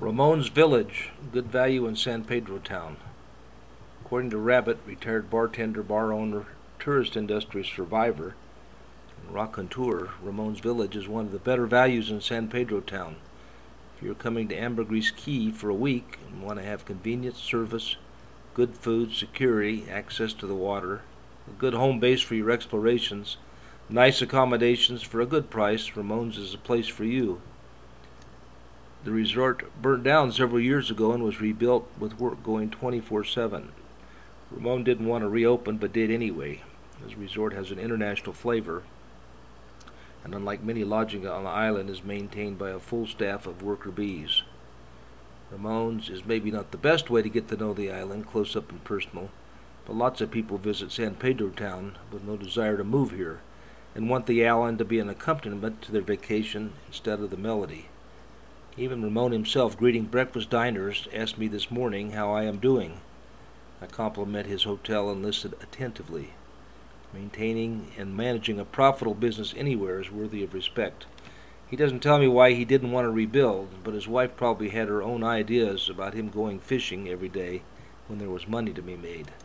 Ramon's Village, good value in San Pedro town. According to Rabbit, retired bartender, bar owner, tourist industry survivor, and raconteur, Ramon's Village is one of the better values in San Pedro town. If you're coming to Ambergris Caye for a week and want to have convenience, service, good food, security, access to the water, a good home base for your explorations, nice accommodations for a good price, Ramon's is a place for you. The resort burnt down several years ago and was rebuilt with work going 24/7. Ramon didn't want to reopen but did anyway. His resort has an international flavor, and unlike many lodging on the island, is maintained by a full staff of worker bees. Ramon's is maybe not the best way to get to know the island close up and personal, but lots of people visit San Pedro town with no desire to move here and want the island to be an accompaniment to their vacation instead of the melody. Even Ramon himself, greeting breakfast diners, asked me this morning how I am doing. I compliment his hotel and listened attentively. Maintaining and managing a profitable business anywhere is worthy of respect. He doesn't tell me why he didn't want to rebuild, but his wife probably had her own ideas about him going fishing every day when there was money to be made.